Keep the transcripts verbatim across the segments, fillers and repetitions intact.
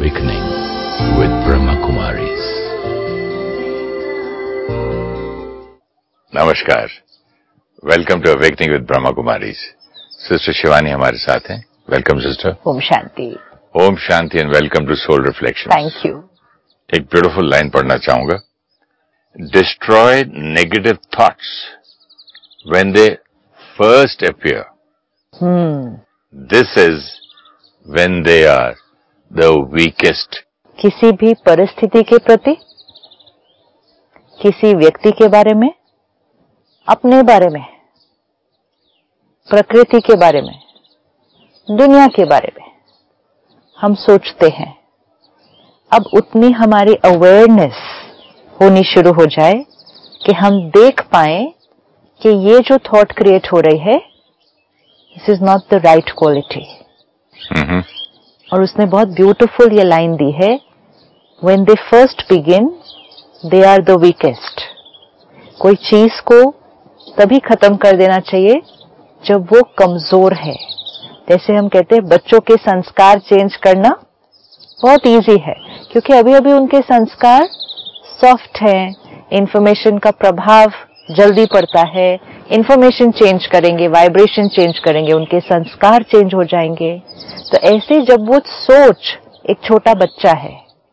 Awakening with Brahma Kumaris. नमस्कार, welcome to awakening with Brahma Kumaris. Sister Shivani हमारे साथ हैं। Welcome sister. Om Shanti. Om Shanti and welcome to soul reflection. Thank you. एक beautiful line पढ़ना चाहूंगा। Destroy negative thoughts when they first appear, this is when they are the weakest. किसी भी परिस्थिति के प्रति, किसी व्यक्ति के बारे में, अपने बारे में, प्रकृति के बारे में, दुनिया के बारे में हम सोचते हैं, अब उतनी हमारी अवेयरनेस होनी शुरू हो जाए कि हम देख पाए कि ये जो थॉट क्रिएट हो रही है, this is not the right quality. और उसने बहुत ब्यूटीफुल ये लाइन दी है, when they first begin they are the weakest. कोई चीज को तभी खत्म कर देना चाहिए जब वो कमजोर है। जैसे हम कहते हैं बच्चों के संस्कार चेंज करना बहुत इजी है, क्योंकि अभी अभी उनके संस्कार सॉफ्ट हैं, इंफॉर्मेशन का प्रभाव जल्दी पड़ता है। इंफॉर्मेशन चेंज करेंगे, वाइब्रेशन चेंज करेंगे, उनके संस्कार चेंज हो जाएंगे। तो ऐसे जब वो सोच, एक छोटा बच्चा है,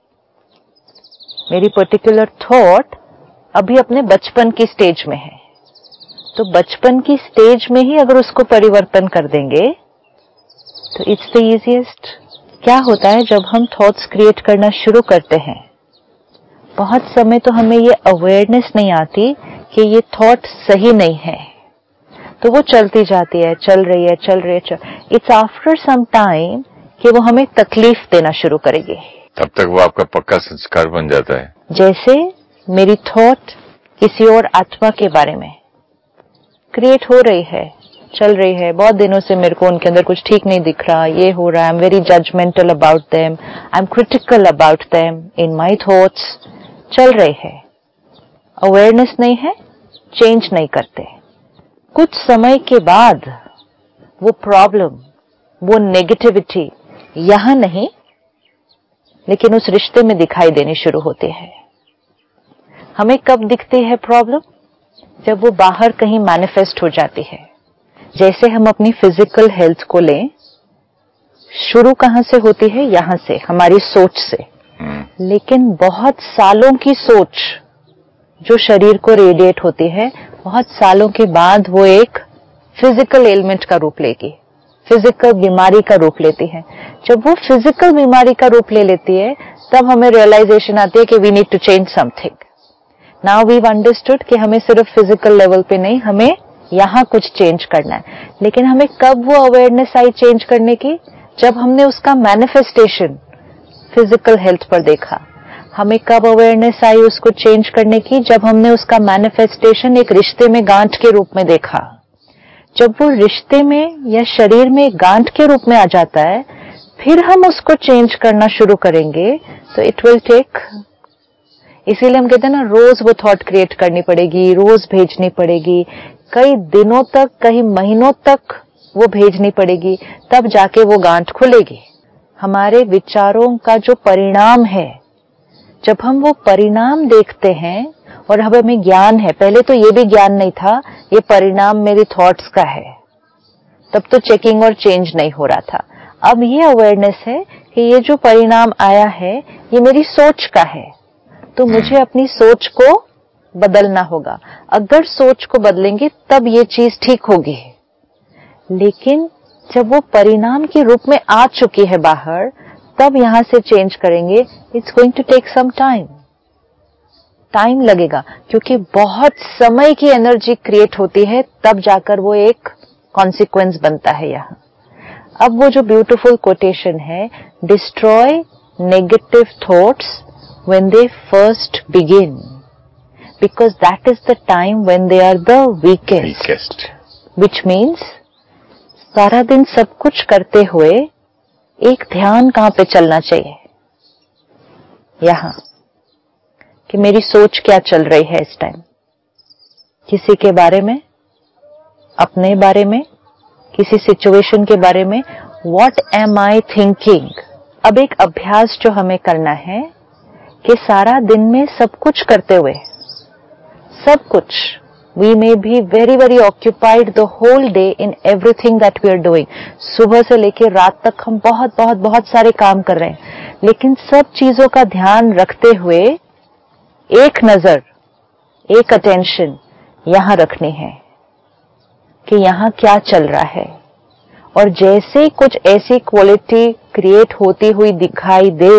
मेरी पर्टिकुलर थॉट अभी अपने बचपन की स्टेज में है, तो बचपन की स्टेज में ही अगर उसको परिवर्तन कर देंगे तो इट्स द इजीएस्ट। क्या होता है जब हम थॉट्स क्रिएट करना शुरू करते हैं, बहुत समय तो हमें ये अवेयरनेस नहीं आती कि ये थॉट सही नहीं है, तो वो चलती जाती है, चल रही है, चल रही है। इट्स आफ्टर सम टाइम कि वो हमें तकलीफ देना शुरू करेगी। तब तक वो आपका पक्का संस्कार बन जाता है। जैसे मेरी थॉट किसी और आत्मा के बारे में क्रिएट हो रही है, चल रही है, बहुत दिनों से मेरे को उनके अंदर कुछ ठीक नहीं दिख रहा, ये हो रहा है, I am very judgemental about them, I am critical about them in my thoughts, चल रही है, अवेयरनेस नहीं है, चेंज नहीं करते। कुछ समय के बाद वो प्रॉब्लम, वो नेगेटिविटी यहां नहीं लेकिन उस रिश्ते में दिखाई देनी शुरू होती है। हमें कब दिखती है प्रॉब्लम? जब वो बाहर कहीं मैनिफेस्ट हो जाती है। जैसे हम अपनी फिजिकल हेल्थ को लें, शुरू कहां से होती है? यहां से, हमारी सोच से। लेकिन बहुत सालों की सोच जो शरीर को रेडिएट होती है, बहुत सालों के बाद वो एक फिजिकल एलिमेंट का रूप लेगी, फिजिकल बीमारी का रूप लेती है। जब वो फिजिकल बीमारी का रूप ले लेती है, तब हमें रियलाइजेशन आती है कि we need to change something. Now we understood कि हमें सिर्फ फिजिकल लेवल पे नहीं, हमें यहां कुछ चेंज करना है। लेकिन हमें कब वो अवेयरनेस आई चेंज करने की? जब हमने उसका मैनिफेस्टेशन फिजिकल हेल्थ पर देखा। हमें कब अवेयरनेस आई उसको चेंज करने की? जब हमने उसका मैनिफेस्टेशन एक रिश्ते में गांठ के रूप में देखा। जब वो रिश्ते में या शरीर में गांठ के रूप में आ जाता है, फिर हम उसको चेंज करना शुरू करेंगे तो इट विल टेक। इसीलिए हम कहते हैं ना, रोज वो थॉट क्रिएट करनी पड़ेगी, रोज भेजनी पड़ेगी, कई दिनों तक, कई महीनों तक वो भेजनी पड़ेगी, तब जाके वो गांठ खुलेगी। हमारे विचारों का जो परिणाम है, जब हम वो परिणाम देखते हैं और हमें ज्ञान है, पहले तो ये भी ज्ञान नहीं था ये परिणाम मेरी थॉट्स का है, तब तो चेकिंग और चेंज नहीं हो रहा था। अब ये अवेयरनेस है कि ये जो परिणाम आया है ये मेरी सोच का है, तो मुझे अपनी सोच को बदलना होगा। अगर सोच को बदलेंगे तब ये चीज ठीक होगी। लेकिन जब वो परिणाम के रूप में आ चुकी है बाहर, तब यहां से चेंज करेंगे, it's going to take some time. Time लगेगा, क्योंकि बहुत समय की एनर्जी क्रिएट होती है, तब जाकर वो एक कॉन्सिक्वेंस बनता है यहां। अब वो जो ब्यूटीफुल कोटेशन है, destroy negative thoughts when they first begin, because that is the time when they are the weakest. Which means सारा दिन सब कुछ करते हुए एक ध्यान कहां पे चलना चाहिए? यहां, कि मेरी सोच क्या चल रही है इस टाइम, किसी के बारे में, अपने बारे में, किसी सिचुएशन के बारे में। What am I thinking? अब एक अभ्यास जो हमें करना है कि सारा दिन में सब कुछ करते हुए, सब कुछ, we may be very very occupied the whole day in everything that we are doing. सुबह से लेकर रात तक हम बहुत बहुत बहुत सारे काम कर रहे हैं, लेकिन सब चीजों का ध्यान रखते हुए एक नजर, एक अटेंशन यहां रखनी है कि यहां क्या चल रहा है। और जैसे कुछ ऐसी क्वालिटी क्रिएट होती हुई दिखाई दे,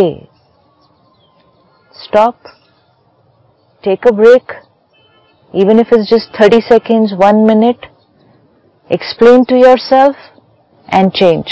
stop, take a break, even if it's just thirty seconds, one minute, explain to yourself and change.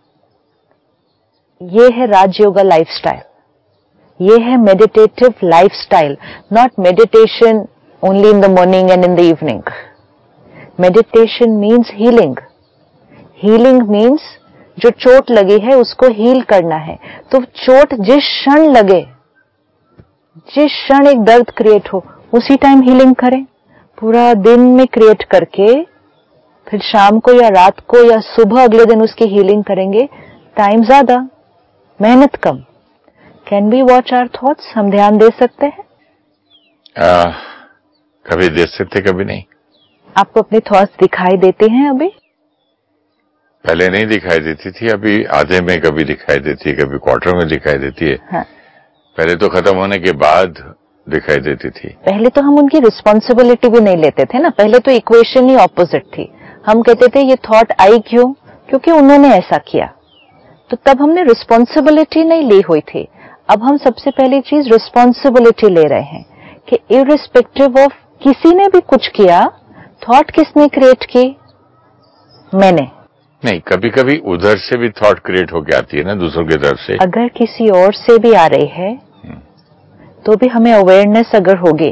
ये है राजयोगा लाइफस्टाइल, ये है meditative lifestyle, not meditation only in the morning and in the evening. Meditation means healing. Healing means जो चोट लगी है उसको heal करना है। तो चोट जिस क्षण लगे, जिस क्षण एक दर्द क्रिएट हो, उसी टाइम हीलिंग करें। पूरा दिन में क्रिएट करके फिर शाम को या रात को या सुबह अगले दिन उसकी हीलिंग करेंगे, टाइम ज्यादा, मेहनत कम। Can be watch our thoughts, हम ध्यान दे सकते हैं? आ, कभी दे सकते, कभी नहीं। आपको अपने थॉट्स दिखाई देते हैं? अभी पहले नहीं दिखाई देती थी, अभी आधे में कभी दिखाई देती है, कभी क्वार्टर में दिखाई देती है। हाँ। पहले तो खत्म होने के बाद दिखाई देती थी। पहले तो हम उनकी रिस्पॉन्सिबिलिटी भी नहीं लेते थे ना, पहले तो इक्वेशन ही ऑपोजिट थी। हम कहते थे ये थॉट आई क्यों, क्योंकि उन्होंने ऐसा किया। तो तब हमने रिस्पॉन्सिबिलिटी नहीं ली हुई थी। अब हम सबसे पहली चीज रिस्पॉन्सिबिलिटी ले रहे हैं कि इररिस्पेक्टिव ऑफ किसी ने भी कुछ किया, थॉट किसने क्रिएट की? मैंने नहीं। कभी कभी उधर से भी थॉट क्रिएट होके आती है ना, दूसरों की तरफ से। अगर किसी और से भी आ रही है तो भी हमें अवेयरनेस अगर होगी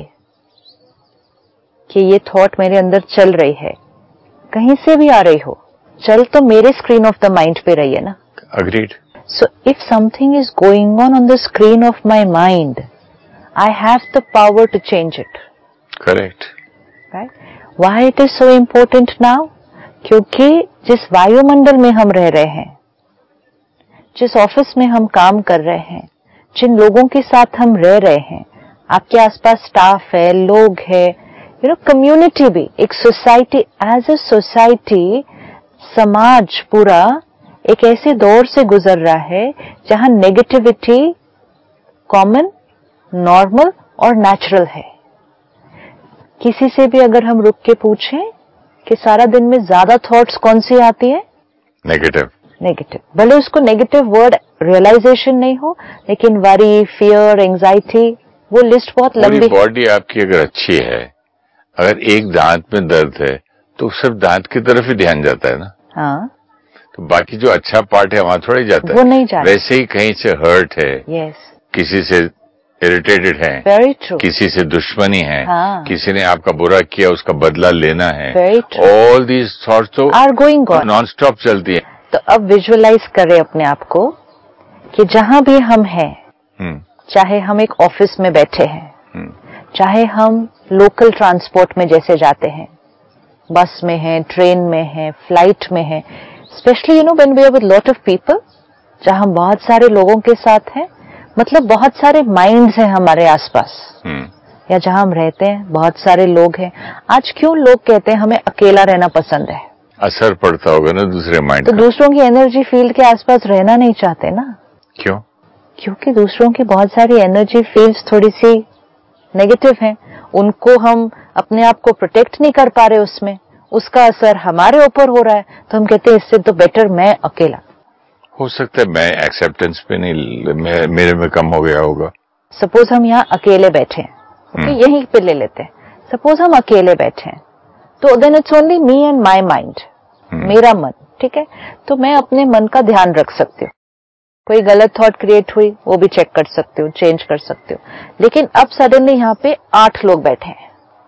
कि ये थॉट मेरे अंदर चल रही है, कहीं से भी आ रही हो, चल तो मेरे स्क्रीन ऑफ द माइंड पे रही है ना। Agreed. So if something is going on on the screen of my mind, I have the power to change it. Correct. Right. Why it is so important now? क्योंकि जिस वायुमंडल में हम रह रहे हैं, जिस ऑफिस में हम काम कर रहे हैं, जिन लोगों के साथ हम रह रहे हैं, आपके आसपास स्टाफ है, लोग है, यू नो कम्युनिटी भी, एक सोसाइटी, एज अ सोसाइटी, समाज पूरा एक ऐसे दौर से गुजर रहा है जहां नेगेटिविटी कॉमन, नॉर्मल और नेचुरल है। किसी से भी अगर हम रुक के पूछें कि सारा दिन में ज्यादा थॉट्स कौन सी आती है? नेगेटिव। नेगेटिव। भले उसको नेगेटिव वर्ड रियलाइजेशन नहीं हो, लेकिन वरी, फियर, एंजाइटी, वो लिस्ट बहुत लंबी। बॉडी आपकी अगर अच्छी है, अगर एक दांत में दर्द है तो सिर्फ दांत की तरफ ही ध्यान जाता है ना। हाँ। तो बाकी जो अच्छा पार्ट है वहां थोड़ा ही जाता है, वो नहीं जाता। वैसे ही कहीं से हर्ट है, yes. किसी से इरिटेटेड है, Very true. किसी से दुश्मनी है, हाँ. किसी ने आपका बुरा किया, उसका बदला लेना है। Very true. All these thoughts तो are going on, non stop चलती है। तो अब विजुअलाइज करें अपने आप को कि जहां भी हम हैं, चाहे हम एक ऑफिस में बैठे हैं, चाहे हम लोकल ट्रांसपोर्ट में जैसे जाते हैं, बस में हैं, ट्रेन में हैं, फ्लाइट में हैं, specially you know when we are with lot of people, जहां हम बहुत सारे लोगों के साथ हैं, मतलब बहुत सारे माइंड्स हैं हमारे आसपास, या जहां हम रहते हैं बहुत सारे लोग हैं। आज क्यों लोग कहते हैं हमें अकेला रहना पसंद है? असर पड़ता होगा ना दूसरे माइंड तो दूसरों की एनर्जी फील्ड के आसपास रहना नहीं चाहते ना। क्यों? क्योंकि दूसरों की बहुत सारी एनर्जी फील्ड्स थोड़ी सी नेगेटिव हैं, उनको हम अपने आप को प्रोटेक्ट नहीं कर पा रहे, उसमें उसका असर हमारे ऊपर हो रहा है, तो हम कहते हैं इससे तो बेटर मैं अकेला। हो सकता है मैं एक्सेप्टेंस पे नहीं, मैं, मेरे में कम हो गया होगा। सपोज हम यहाँ अकेले बैठे हैं, ओके, यहीं पे ले लेते हैं, सपोज हम अकेले बैठे हैं, तो then it's only me and my mind, मेरा मन, ठीक है। तो मैं अपने मन का ध्यान रख सकती हूँ, कोई गलत थॉट क्रिएट हुई वो भी चेक कर सकती हूँ, चेंज कर सकती हूँ। लेकिन अब सडनली यहाँ पे आठ लोग बैठे हैं,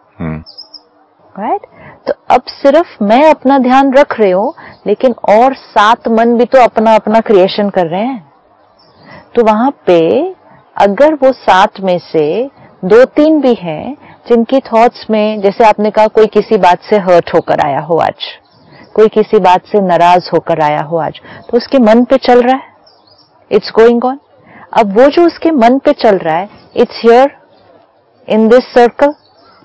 राइट right? तो अब सिर्फ मैं अपना ध्यान रख रही हूँ, लेकिन और सात मन भी तो अपना अपना क्रिएशन कर रहे हैं। तो वहां पे अगर वो सात में से दो तीन भी हैं जिनकी थॉट्स में, जैसे आपने कहा कोई किसी बात से हर्ट होकर आया हो आज, कोई किसी बात से नाराज होकर आया हो आज, तो उसके मन पे चल रहा है, इट्स गोइंग ऑन। अब वो जो उसके मन पे चल रहा है, it's here in this circle,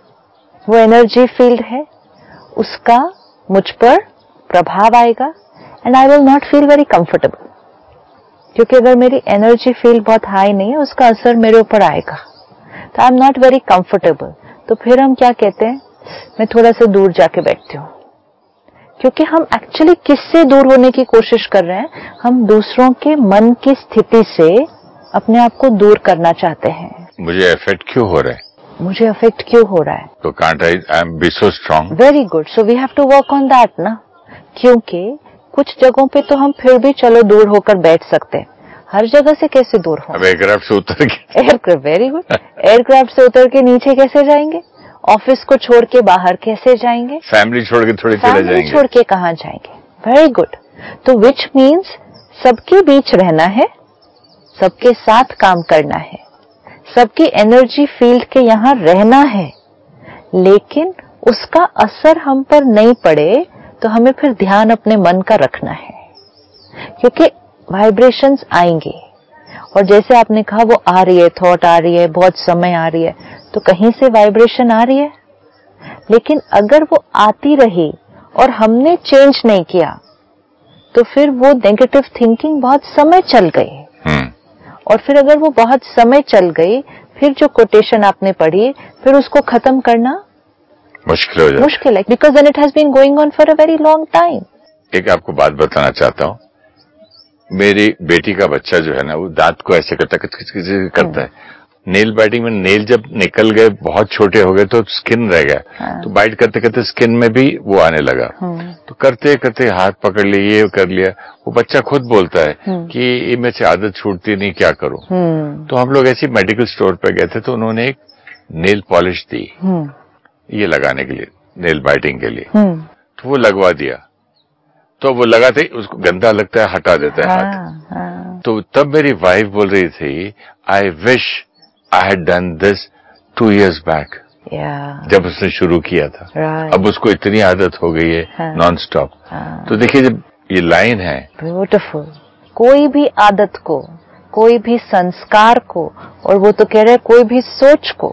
वो एनर्जी फील्ड है, उसका मुझ पर प्रभाव आएगा and I will not feel very comfortable, क्योंकि अगर मेरी एनर्जी फील्ड बहुत हाई नहीं है, उसका असर मेरे ऊपर आएगा, तो I am not very comfortable. तो फिर हम क्या कहते हैं, मैं थोड़ा सा दूर जाके बैठती हूँ, क्योंकि हम एक्चुअली किससे दूर होने की कोशिश कर रहे हैं, हम दूसरों के मन की स्थिति से अपने आप को दूर करना चाहते हैं। मुझे अफेक्ट क्यों हो रहा है, मुझे अफेक्ट क्यों हो रहा है, तो can't I I am be so strong. Very good, so we have to work on that ना, क्योंकि कुछ जगहों पे तो हम फिर भी चलो दूर होकर बैठ सकते हैं, हर जगह से कैसे दूर हो। अब एयरक्राफ्ट से उतर के एयरक्राफ्ट, वेरी गुड, एयरक्राफ्ट से उतर के नीचे कैसे जाएंगे, ऑफिस को छोड़ के बाहर कैसे जाएंगे, फैमिली छोड़ के थोड़ी चले जाएंगे, फैमिली छोड़ के कहाँ जाएंगे, वेरी गुड। तो विच मीन्स सबके बीच रहना है, सबके साथ काम करना है, सबकी एनर्जी फील्ड के यहाँ रहना है, लेकिन उसका असर हम पर नहीं पड़े, तो हमें फिर ध्यान अपने मन का रखना है, क्योंकि वाइब्रेशंस आएंगे। और जैसे आपने कहा वो आ रही है, थॉट आ रही है, बहुत समय आ रही है, तो कहीं से वाइब्रेशन आ रही है, लेकिन अगर वो आती रही और हमने चेंज नहीं किया, तो फिर वो नेगेटिव थिंकिंग बहुत समय चल गई। और फिर अगर वो बहुत समय चल गई, फिर जो कोटेशन आपने पढ़ी, फिर उसको खत्म करना मुश्किल हो जाए, मुश्किल है, because then it has been going on for a very long time. एक आपको बात बताना चाहता हूँ, मेरी बेटी का बच्चा जो है ना, वो दांत को ऐसे करता करता है, नेल बाइटिंग में नेल जब निकल गए, बहुत छोटे हो गए, तो स्किन रह गया, हाँ। तो बाइट करते करते स्किन में भी वो आने लगा, तो करते करते हाथ पकड़ लिए, ये कर लिया, वो बच्चा खुद बोलता है कि ये मेरे से आदत छूटती नहीं, क्या करूं। तो हम लोग ऐसी मेडिकल स्टोर पे गए थे, तो उन्होंने एक नेल पॉलिश दी ये लगाने के लिए, नेल बाइटिंग के लिए, तो वो लगवा दिया, तो वो लगाते ही उसको गंदा लगता है, हटा देता है हाथ। हाँ, हाँ। तो तब मेरी वाइफ बोल रही थी, I wish I had done this two years back. Yeah. जब उसने शुरू किया था, right. अब उसको इतनी आदत हो गई है, हाँ. Non stop. हाँ. तो देखिए, जब ये लाइन है, ब्यूटीफुल, कोई भी आदत को, कोई भी संस्कार को, और वो तो कह रहे हैं कोई भी सोच को,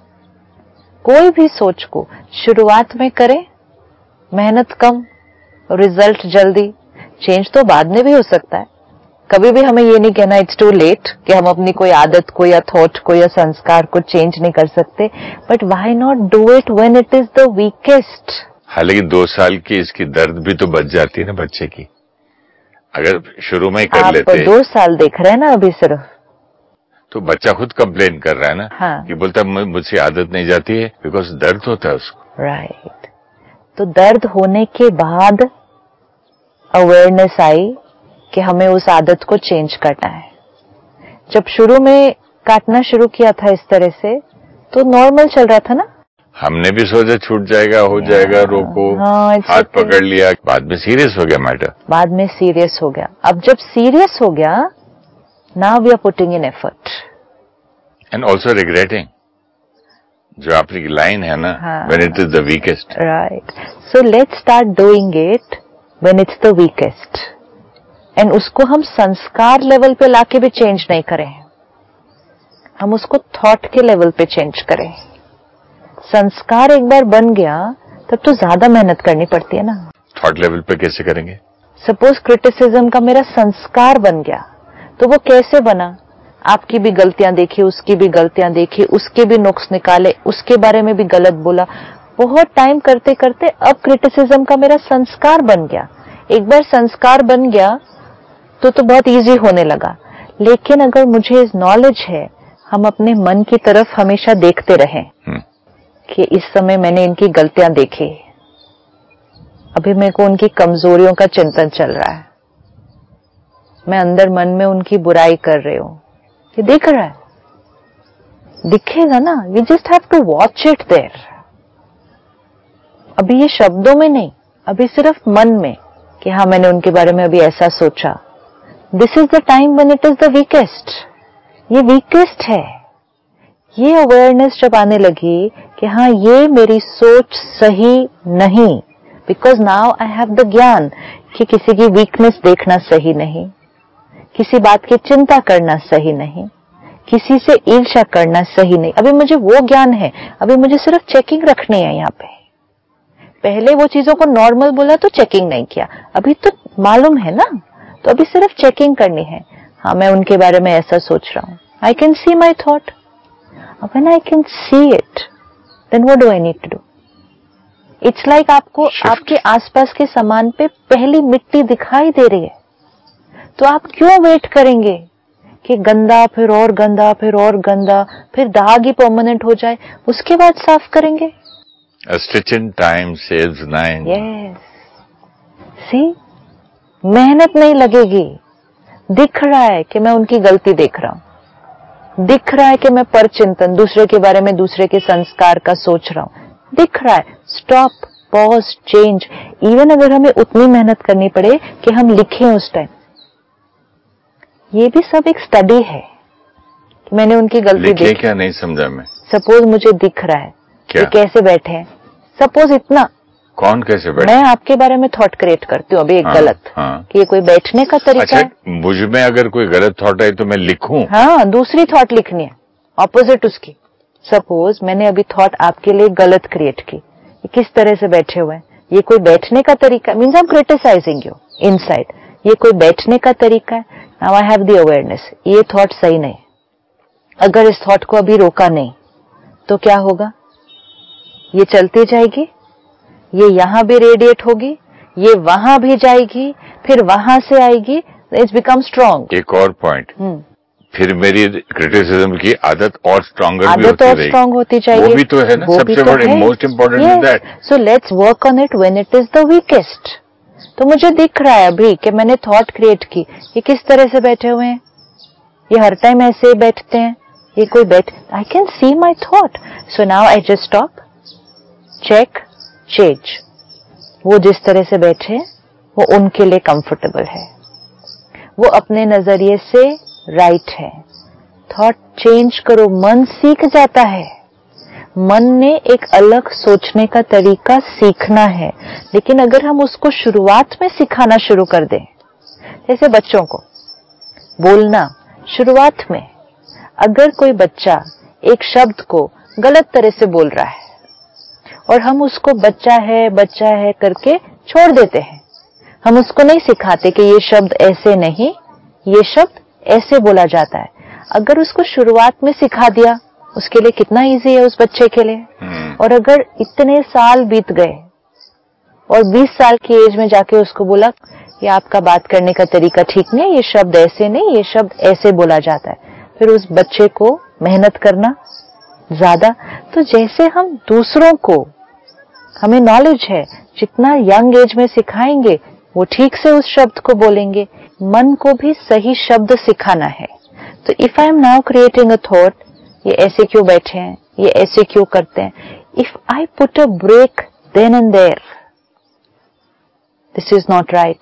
कोई भी सोच को शुरुआत में करें, मेहनत कम, रिजल्ट जल्दी, चेंज तो बाद में भी हो सकता है। कभी भी हमें ये नहीं कहना इट्स टू लेट कि हम अपनी कोई आदत को या थॉट को या संस्कार को चेंज नहीं कर सकते, but why not do it when it is the weakest. हालांकि दो साल की इसकी दर्द भी तो बच जाती है ना बच्चे की, अगर शुरू में ही कर आप लेते। आप दो साल देख रहे हैं ना अभी सिर्फ, तो बच्चा खुद कंप्लेन कर रहा है ना, हाँ। कि बोलता मुझसे आदत नहीं जाती है, बिकॉज दर्द होता है उसको। Right right. तो दर्द होने के बाद अवेयरनेस आई कि हमें उस आदत को चेंज करना है। जब शुरू में काटना शुरू किया था इस तरह से, तो नॉर्मल चल रहा था ना, हमने भी सोचा छूट जाएगा, हो जाएगा, रोको, हाँ, हाथ पकड़ लिया, बाद में सीरियस हो गया मैटर, बाद में सीरियस हो गया। अब जब सीरियस हो गया, now we are putting in effort and also regretting, जो आपकी लाइन है ना, when it is the weakest. Right, so let's start doing it when it's the weakest, and उसको हम संस्कार लेवल पे लाके भी चेंज नहीं करें, हम उसको थॉट के लेवल पे चेंज करें। संस्कार एक बार बन गया, तब तो ज्यादा मेहनत करनी पड़ती है ना। थॉट लेवल पे कैसे करेंगे? सपोज क्रिटिसिज्म का मेरा संस्कार बन गया, तो वो कैसे बना? आपकी भी गलतियां देखी, उसकी भी गलतियां देखी, उसके भी नुक्स निकाले, उसके बारे में भी गलत बोला, बहुत टाइम करते करते अब क्रिटिसिज्म का मेरा संस्कार बन गया। एक बार संस्कार बन गया तो तो बहुत इजी होने लगा। लेकिन अगर मुझे इस नॉलेज है, हम अपने मन की तरफ हमेशा देखते रहें कि इस समय मैंने इनकी गलतियां देखी, अभी मेरे को उनकी कमजोरियों का चिंतन चल रहा है, मैं अंदर मन में उनकी बुराई कर रही हूं, ये दिख रहा है, दिखेगा ना, we just have to watch it there. अभी ये शब्दों में नहीं, अभी सिर्फ मन में कि हाँ मैंने उनके बारे में अभी ऐसा सोचा। This is the time when it is the weakest, ये वीकेस्ट है। ये अवेयरनेस जब आने लगी कि हाँ ये मेरी सोच सही नहीं, because now I have the ज्ञान कि किसी की वीकनेस देखना सही नहीं, किसी बात की चिंता करना सही नहीं, किसी से ईर्ष्या करना सही नहीं। अभी मुझे वो ज्ञान है, अभी मुझे सिर्फ चेकिंग रखनी है यहाँ पे। पहले वो चीजों को नॉर्मल बोला तो चेकिंग नहीं किया, अभी तो मालूम है ना, तो अभी सिर्फ चेकिंग करनी है। हाँ, मैं उनके बारे में ऐसा सोच रहा हूँ, I can see my thought, when I can see it then what do I need to do. It's like आपको Shift. आपके आसपास के सामान पे पहली मिट्टी दिखाई दे रही है, तो आप क्यों वेट करेंगे कि गंदा फिर और गंदा फिर और गंदा, फिर दाग ही परमानेंट हो जाए, उसके बाद साफ करेंगे। A stitch in time saves nine. Yes. See, मेहनत नहीं लगेगी। दिख रहा है कि मैं उनकी गलती देख रहा हूं, दिख रहा है कि मैं परचिंतन दूसरे के बारे में, दूसरे के संस्कार का सोच रहा हूं, दिख रहा है। Stop, pause, change. इवन अगर हमें उतनी मेहनत करनी पड़े कि हम लिखें उस टाइम, ये भी सब एक स्टडी है। मैंने उनकी गलती देखी, क्या नहीं समझा मैं। सपोज मुझे दिख रहा है कि कैसे बैठे हैं, सपोज इतना, कौन कैसे बैठे, मैं आपके बारे में थॉट क्रिएट करती हूँ अभी एक हाँ, गलत हाँ, कि ये कोई बैठने का तरीका अच्छा, है। मुझ में अगर कोई गलत थॉट है तो मैं लिखूं? हाँ, दूसरी थॉट लिखनी है, ऑपोजिट उसकी। सपोज मैंने अभी थॉट आपके लिए गलत क्रिएट की, ये किस तरह से बैठे हुए हैं, ये कोई बैठने का तरीका, means I am criticising you inside, ये कोई बैठने का तरीका है। Now I have the awareness, ये थॉट सही नहीं। अगर इस थॉट को अभी रोका नहीं तो क्या होगा, ये चलती जाएगी, ये यहां भी रेडिएट होगी, ये वहां भी जाएगी, फिर वहां से आएगी, इट्स बिकम स्ट्रॉन्ग। एक और पॉइंट, फिर मेरी क्रिटिसिज्म की आदत और स्ट्रॉन्गर भी होती और स्ट्रॉन्ग होती जाएगी। वो भी तो है ना, सबसे बड़ी most important is that. So let's work on it when it is the weakest. तो मुझे दिख रहा है अभी कि मैंने थॉट क्रिएट की, ये किस तरह से बैठे हुए हैं, ये हर टाइम ऐसे ही बैठते हैं, ये कोई बैठ, I can see my thought. So now I just stop, check, change. वो जिस तरह से बैठे वो उनके लिए कंफर्टेबल है, वो अपने नजरिए से राइट है। थॉट चेंज करो, मन सीख जाता है। मन ने एक अलग सोचने का तरीका सीखना है, लेकिन अगर हम उसको शुरुआत में सिखाना शुरू कर दें, जैसे बच्चों को बोलना, शुरुआत में अगर कोई बच्चा एक शब्द को गलत तरह से बोल रहा है और हम उसको बच्चा है बच्चा है करके छोड़ देते हैं, हम उसको नहीं सिखाते कि ये शब्द ऐसे नहीं, ये शब्द ऐसे बोला जाता है। अगर उसको शुरुआत में सिखा दिया, उसके लिए कितना इजी है उस बच्चे के लिए। hmm. और अगर इतने साल बीत गए और बीस साल की एज में जाके उसको बोला ये आपका बात करने का तरीका ठीक नहीं, ये शब्द ऐसे नहीं, ये शब्द ऐसे बोला जाता है, फिर उस बच्चे को मेहनत करना ज्यादा। तो जैसे हम दूसरों को, हमें नॉलेज है, जितना यंग एज में सिखाएंगे वो ठीक से उस शब्द को बोलेंगे। मन को भी सही शब्द सिखाना है। तो if I am now creating a thought, ये ऐसे क्यों बैठे हैं, ये ऐसे क्यों करते हैं, if I put a break then and there, this is not right,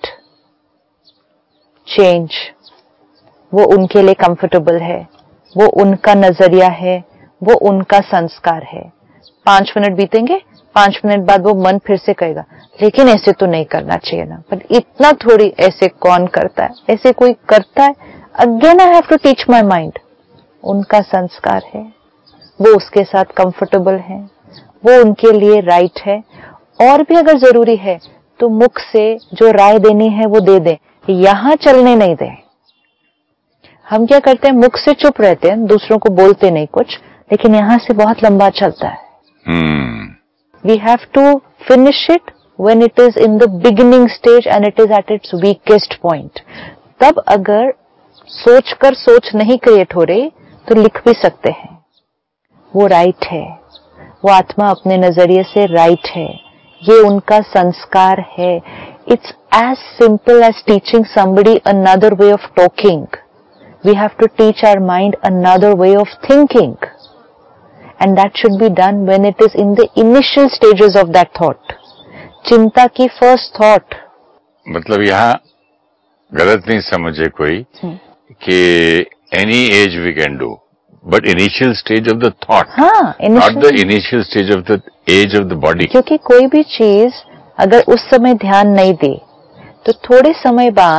change. वो उनके लिए कंफर्टेबल है, वो उनका नजरिया है, वो उनका संस्कार है। पांच मिनट बीतेंगे, पांच मिनट बाद वो मन फिर से कहेगा लेकिन ऐसे तो नहीं करना चाहिए ना, पर इतना थोड़ी, ऐसे कौन करता है, ऐसे कोई करता है। Again I have to teach my mind, उनका संस्कार है, वो उसके साथ कंफर्टेबल है, वो उनके लिए राइट है। और भी अगर जरूरी है तो मुख से जो राय देनी है वो दे दें, यहां चलने नहीं दें। हम क्या करते हैं, मुख से चुप रहते हैं, दूसरों को बोलते नहीं कुछ, लेकिन यहां से बहुत लंबा चलता है। hmm. We have to finish it when it is in the beginning stage and it is at its weakest point. तब अगर सोच कर सोच नहीं क्रिएट हो रही तो लिख भी सकते हैं, वो राइट है, वो आत्मा अपने नजरिए से राइट है, ये उनका संस्कार है। It's as simple as teaching somebody another way of talking. We have to teach our mind another way of thinking. And that should be done when it is in the initial stages of that thought. चिंता की first thought. मतलब यहाँ गलत नहीं समझे कोई कि any age we can do, but initial stage of the thought, हाँ, not the initial stage of the age of the body. क्योंकि कोई भी चीज अगर उस समय ध्यान नहीं दे तो थोड़े समय बाद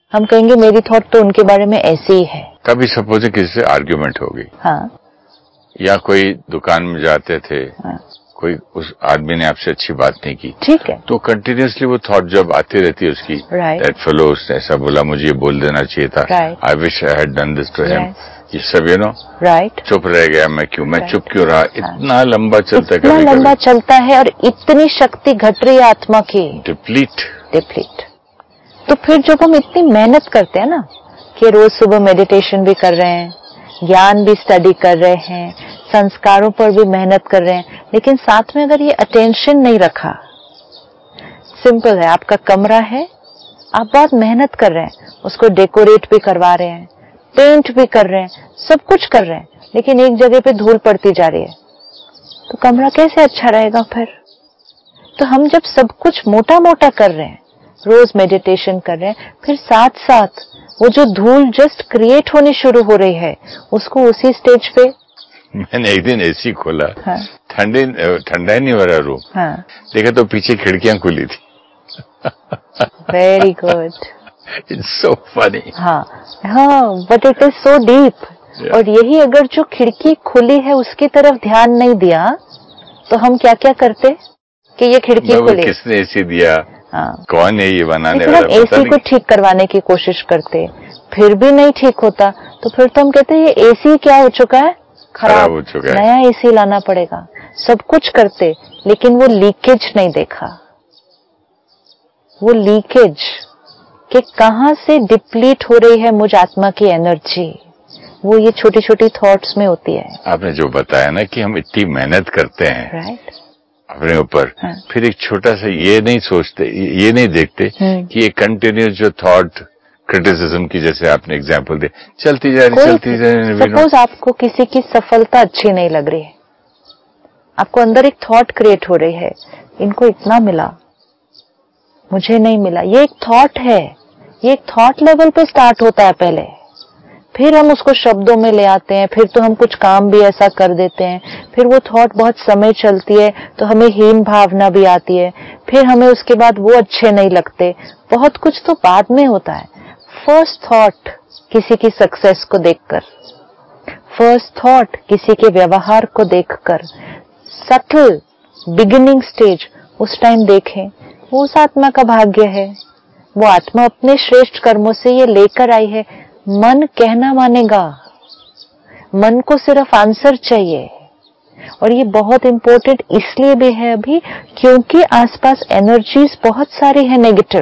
हम कहेंगे मेरी थॉट तो उनके बारे में ऐसी ही है। कभी सपोज किसी से आर्ग्यूमेंट हो गई, हाँ, या कोई दुकान में जाते थे, हाँ, कोई उस आदमी ने आपसे अच्छी बात नहीं की, ठीक है, तो कंटिन्यूअसली वो थॉट जब आती रहती है उसकी, दैट फेलो उसने ऐसा बोला, मुझे ये बोल देना चाहिए था, I wish I had done this to him, ये सब यू नो, राइट, चुप रह गया मैं, क्यों मैं चुप क्यों रहा, इतना लंबा चलता है, इतना लंबा चलता है और इतनी शक्ति घट रही है आत्मा की, डिप्लीट डिप्लीट। तो फिर जब हम इतनी मेहनत करते हैं ना कि रोज सुबह मेडिटेशन भी कर रहे हैं, ज्ञान भी स्टडी कर रहे हैं, संस्कारों पर भी मेहनत कर रहे हैं, लेकिन साथ में अगर ये अटेंशन नहीं रखा, सिंपल है, आपका कमरा है, आप बहुत मेहनत कर रहे हैं, उसको डेकोरेट भी करवा रहे हैं, पेंट भी कर रहे हैं, सब कुछ कर रहे हैं, लेकिन एक जगह पे धूल पड़ती जा रही है, तो कमरा कैसे अच्छा रहेगा फिर? तो हम जब सब कुछ मोटा मोटा कर रहे हैं, रोज मेडिटेशन कर रहे हैं, फिर साथ साथ वो जो धूल जस्ट क्रिएट होनी शुरू हो रही है, उसको उसी स्टेज पे, मैंने एक दिन एसी खोला, हाँ, ठंडे ठंडा ही नहीं हो रहा रूम, हाँ, देखा तो पीछे खिड़कियां खुली थी। Very good, it's so funny. हाँ हाँ, but it is so deep. और यही अगर जो खिड़की खुली है उसकी तरफ ध्यान नहीं दिया, तो हम क्या क्या करते कि ये खिड़की खुली, किसने एसी दिया, हाँ, कौन है ये बनाने वाला, हम एसी को ठीक करवाने की कोशिश करते, फिर भी नहीं ठीक होता, तो फिर तो हम कहते हैं ये एसी क्या हो चुका है, खराब हो चुका है, नया एसी लाना पड़ेगा। सब कुछ करते, लेकिन वो लीकेज नहीं देखा, वो लीकेज कि कहां से डिप्लीट हो रही है मुझ आत्मा की एनर्जी, वो ये छोटी छोटी थॉट्स में होती है। आपने जो बताया ना कि हम इतनी मेहनत करते हैं, राइट, अपने ऊपर, हाँ, फिर एक छोटा सा ये नहीं सोचते, ये नहीं देखते कि ये कंटिन्यूस जो थॉट क्रिटिसिज्म की, जैसे आपने एग्जांपल दी, चलती जा रही चलती जा रही। सपोज आपको किसी की सफलता अच्छी नहीं लग रही है, आपको अंदर एक थॉट क्रिएट हो रही है, इनको इतना मिला, मुझे नहीं मिला, ये एक थॉट है, ये एक थॉट लेवल पे स्टार्ट होता है पहले, फिर हम उसको शब्दों में ले आते हैं, फिर तो हम कुछ काम भी ऐसा कर देते हैं, फिर वो थॉट बहुत समय चलती है तो हमें हीन भावना भी आती है, फिर हमें उसके बाद वो अच्छे नहीं लगते, बहुत कुछ तो बाद में होता है। फर्स्ट थॉट किसी की सक्सेस को देखकर, फर्स्ट थॉट किसी के व्यवहार को देखकर, सटल बिगिनिंग स्टेज, उस टाइम देखें, वो उस आत्मा का भाग्य है, वो आत्मा अपने श्रेष्ठ कर्मों से ये लेकर आई है। मन कहना मानेगा, मन को सिर्फ आंसर चाहिए, और ये बहुत इंपॉर्टेंट इसलिए भी है अभी क्योंकि आसपास एनर्जीज बहुत सारी है नेगेटिव।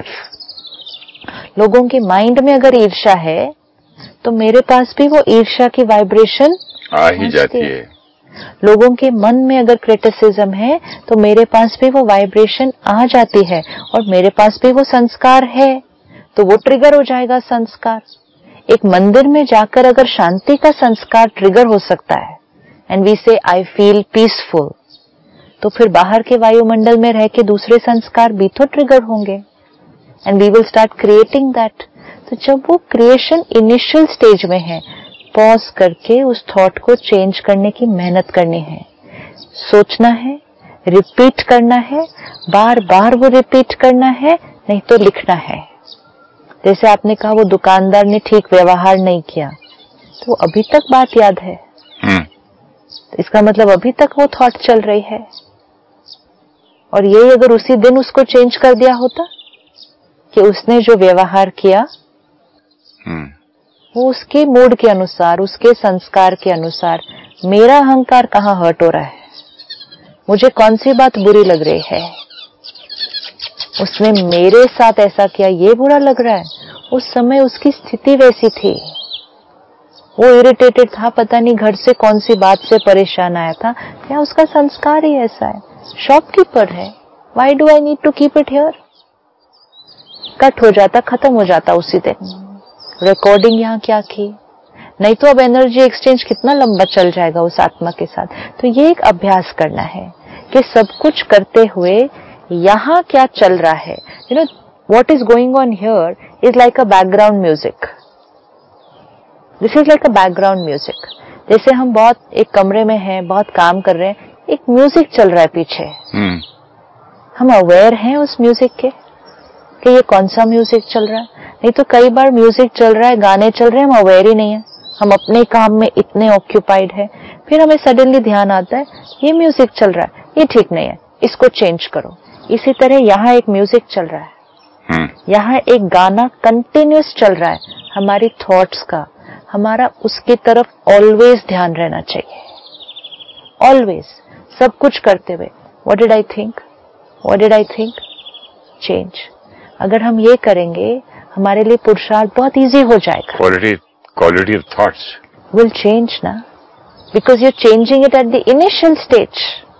लोगों के माइंड में अगर ईर्ष्या है तो मेरे पास भी वो ईर्ष्या की वाइब्रेशन आ ही जाती है। लोगों के मन में अगर क्रिटिसिज्म है तो मेरे पास भी वो वाइब्रेशन आ जाती है, और मेरे पास भी वो संस्कार है तो वो ट्रिगर हो जाएगा संस्कार। एक मंदिर में जाकर अगर शांति का संस्कार ट्रिगर हो सकता है, एंड वी से आई फील पीसफुल, तो फिर बाहर के वायुमंडल में रह के दूसरे संस्कार भी तो ट्रिगर होंगे, and we will start creating that. तो जब वो क्रिएशन इनिशियल स्टेज में है, पॉज करके उस थॉट को चेंज करने की मेहनत करनी है, सोचना है, रिपीट करना है, बार बार वो रिपीट करना है, नहीं तो लिखना है। जैसे आपने कहा वो दुकानदार ने ठीक व्यवहार नहीं किया, तो अभी तक बात याद है, तो इसका मतलब अभी तक वो थॉट चल रही है, और यही अगर उसी दिन उसको चेंज कर दिया होता कि उसने जो व्यवहार किया वो उसके मूड के अनुसार, उसके संस्कार के अनुसार, मेरा अहंकार कहाँ हर्ट हो रहा है, मुझे कौन सी बात बुरी लग रही है, उसने मेरे साथ ऐसा किया ये बुरा लग रहा है, उस समय उसकी स्थिति वैसी थी, वो इरिटेटेड था, पता नहीं घर से कौन सी बात से परेशान आया था, या उसका संस्कार ही ऐसा है, शॉपकीपर है, why do I need to keep it here, cut हो जाता, खत्म हो जाता उसी दिन। रिकॉर्डिंग यहाँ क्या की, नहीं तो अब एनर्जी एक्सचेंज कितना लंबा चल जाएगा उस आत्मा के साथ। तो ये एक अभ्यास करना है कि सब कुछ करते हुए यहाँ क्या चल रहा है, you know what is going on here is like a background music, this is like a background music. जैसे हम बहुत एक कमरे में हैं, बहुत काम कर रहे हैं, एक म्यूजिक चल रहा है पीछे, hmm. हम अवेयर हैं उस म्यूजिक के कि ये कौन सा म्यूजिक चल रहा है। नहीं तो कई बार म्यूजिक चल रहा है, गाने चल रहे हैं, हम अवेयर ही नहीं है, हम अपने काम में इतने ऑक्यूपाइड है, फिर हमें सडनली ध्यान आता है ये म्यूजिक चल रहा है, ये ठीक नहीं है, इसको चेंज करो। इसी तरह यहाँ एक म्यूजिक चल रहा है, hmm. यहाँ एक गाना कंटिन्यूस चल रहा है, हमारी थॉट्स का, हमारा उसकी तरफ ऑलवेज ध्यान रहना चाहिए, ऑलवेज, सब कुछ करते हुए what did I think, what did I think, change. अगर हम ये करेंगे हमारे लिए पुरुषार्थ बहुत इजी हो जाएगा। Quality quality of thoughts will change ना, because you are changing it at the initial stage.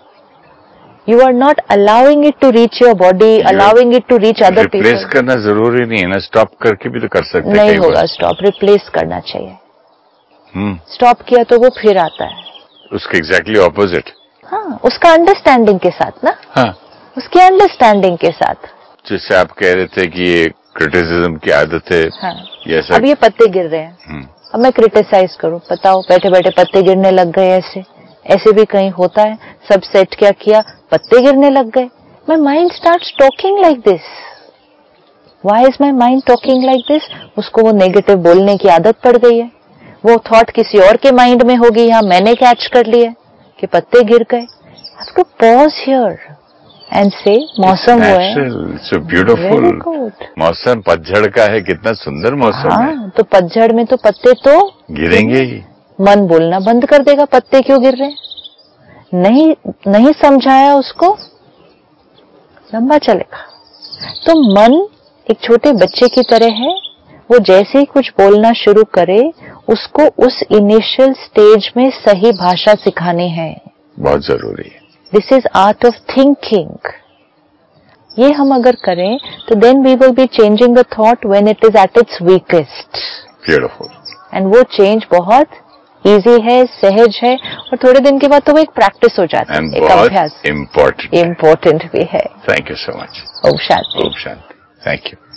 You are not allowing it to reach your body, allowing it to reach other people. Replace करना जरूरी नहीं है ना, stop करके भी तो कर सकते हैं। नहीं होगा स्टॉप, रिप्लेस करना चाहिए। Stop hmm. किया तो वो फिर आता है, उसके एग्जैक्टली ऑपोजिट। हाँ, उसका अंडरस्टैंडिंग के साथ ना, हाँ, उसके अंडरस्टैंडिंग के साथ। जैसे आप कह रहे थे कि ये क्रिटिसिज्म की आदत है। हाँ, ये सब अब ये पत्ते गिर रहे हैं, अब मैं क्रिटिसाइज करूं, बताओ बैठे बैठे पत्ते गिरने लग गए, ऐसे ऐसे भी कहीं होता है? सब सेट क्या किया, पत्ते गिरने लग गए। My mind starts talking like this. Why is my mind talking like this? उसको वो नेगेटिव बोलने की आदत पड़ गई है, वो थॉट किसी और के माइंड में होगी, यहाँ मैंने कैच कर लिया कि पत्ते गिर गए। Have to pause here and से मौसम वो है, सो ब्यूटीफुल, मौसम पतझड़ का है, कितना सुंदर मौसम हाँ, है। तो पतझड़ में तो पत्ते तो गिरेंगे ही। मन बोलना बंद कर देगा, पत्ते क्यों गिर रहे? नहीं नहीं समझाया उसको, लंबा चलेगा। तो मन एक छोटे बच्चे की तरह है, वो जैसे ही कुछ बोलना शुरू करे उसको उस इनिशियल स्टेज में सही भाषा सिखानी है, बहुत जरूरी है। This is art of thinking. ये हम अगर करें तो then we will be changing the thought when it is at its weakest. Beautiful. And वो चेंज बहुत इजी है, सहज है, और थोड़े दिन के बाद तो वो एक प्रैक्टिस हो जाता है, एक अभ्यास। इम्पोर्टेंट इम्पोर्टेंट भी है। Thank you so much. ओम शांति। ओम शांति। Thank you.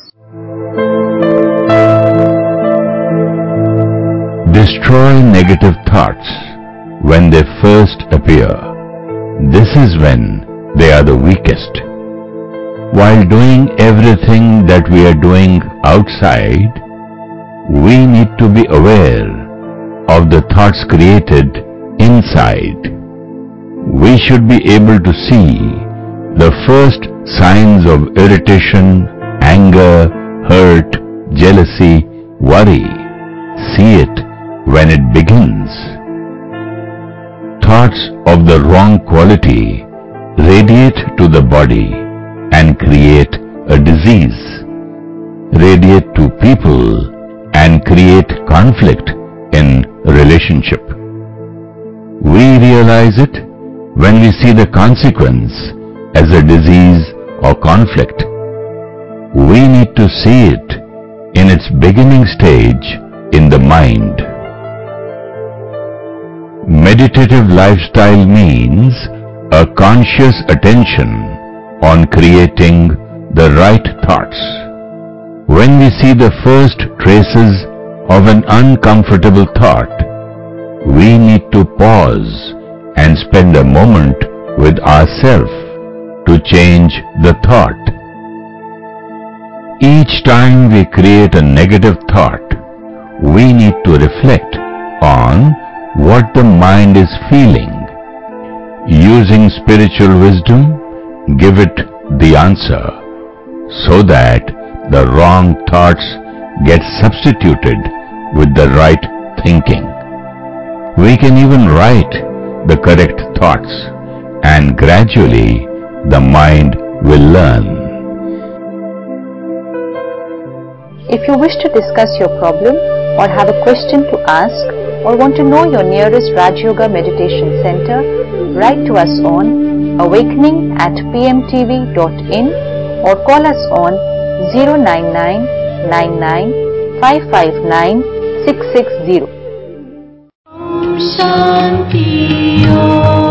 Destroy negative thoughts when they first appear. This is when they are the weakest. While doing everything that we are doing outside, we need to be aware of the thoughts created inside. We should be able to see the first signs of irritation, anger, hurt, jealousy, worry. See it when it begins. Thoughts of the wrong quality radiate to the body and create a disease, radiate to people and create conflict in relationship. We realize it when we see the consequence as a disease or conflict. We need to see it in its beginning stage in the mind. Meditative lifestyle means a conscious attention on creating the right thoughts. When we see the first traces of an uncomfortable thought, we need to pause and spend a moment with ourselves to change the thought. Each time we create a negative thought, we need to reflect on what the mind is feeling. Using spiritual wisdom, give it the answer so that the wrong thoughts get substituted with the right thinking. We can even write the correct thoughts, and gradually the mind will learn. If you wish to discuss your problem or have a question to ask or want to know your nearest Raj Yoga Meditation Center, write to us on awakening at p m t v dot in or call us on zero nine nine nine nine five five nine six six zero. Om Shanti Om.